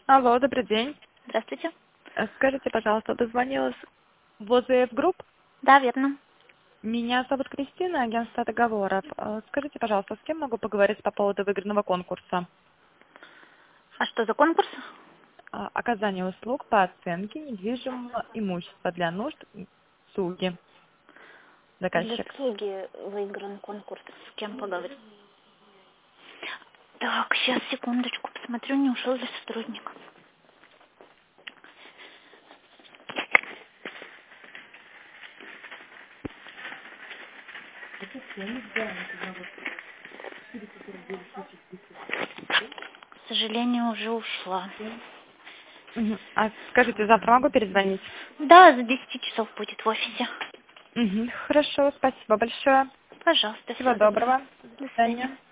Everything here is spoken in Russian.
Алло, добрый день. Здравствуйте. Скажите, пожалуйста, дозвонилась в ОЗФ Групп. Да, верно. Меня зовут Кристина, агентство договоров. Скажите, пожалуйста, с кем могу поговорить по поводу выигранного конкурса? А что за конкурс? Оказание услуг по оценке недвижимого имущества для нужд СУГИ. Для Заказчик. Суги выигран конкурс. С кем поговорить? Так, сейчас, секундочку, посмотрю, не ушел ли сотрудник. К сожалению, уже ушла. Мгм. А скажите, завтра могу перезвонить? Да, за 10 часов будет в офисе. Мгм. Хорошо, спасибо большое. Пожалуйста, Всего всего доброго. доброго. До До свидания. свидания.